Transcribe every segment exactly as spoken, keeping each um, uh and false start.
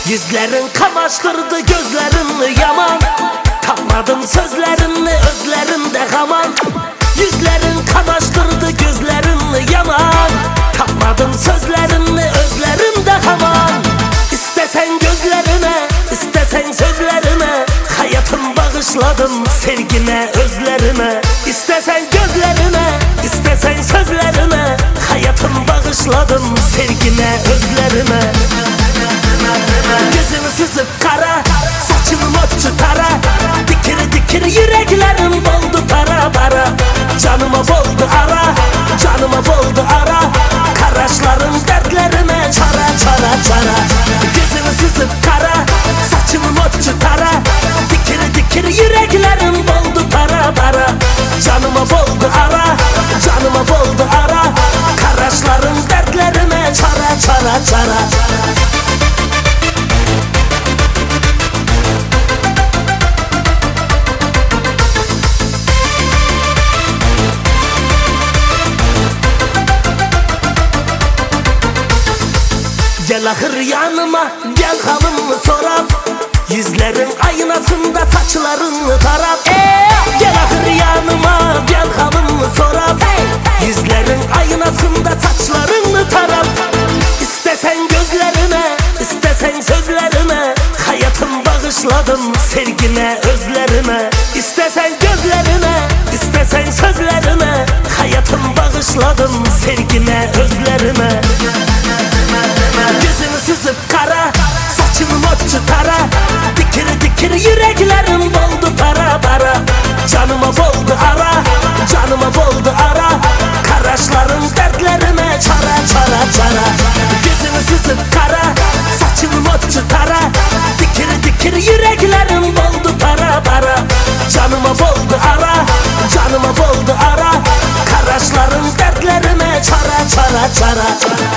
Yüzlerin kamaştırdı gözlerini yaman, tapmadım sözlerini özlerinde haman. Yüzlerin kamaştırdı gözlerini yaman, tapmadım sözlerini özlerinde haman. İstesen gözlerine, istesen sözlerine, hayatım bağışladım sevgine özlerine. İstesen gözlerine, istesen sözlerine, hayatım bağışladım sevgine özlerine. Gözümü süzüp kara, saçımı motçu tara, dikir dikir yüreklerim boldu para para. Canıma boldu ara, canıma boldu ara, karaşların dertlerime çara çara çara. Gözümü süzüp kara, saçımı motçu tara, dikir dikir yüreklerim boldu para para. Canıma boldu ara, canıma boldu ara, karaşların dertlerime çara çara çara. Gel ahır yanıma, gel halımı sorap, yüzlerin aynasında saçlarını tarap. Gel ahır yanıma, gel halımı sorap, yüzlerin aynasında saçlarını tarap. İstesen gözlerine, istesen sözlerine, hayatım bağışladım sevgine özlerine. İstesen gözlerine, istesen sözlerine, hayatım bağışladım sevgine özlerine. Gözümü süzüp kara, saçımı motçu tara, dikir dikir yüreklerim boldu para para. Canıma boldu ara, canıma boldu ara, karaşların dertlerime çara çara çara. Gözümü süzüp kara, saçımı motçu tara, dikir dikir yüreklerim boldu para para. Canıma boldu ara, canıma boldu ara, karaşların dertlerime çara çara çara.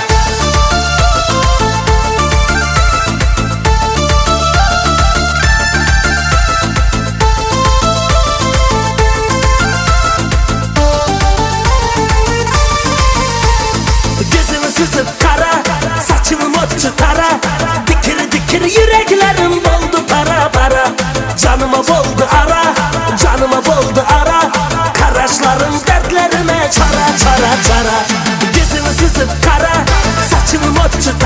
Süzüp kara, saçımı motçu tara, dikir dikir yüreklerim boldu para para. Canıma boldu ara, canıma boldu ara, karaşların dertlerime çara çara çara. Gözümü süzüp kara, saçımı motçu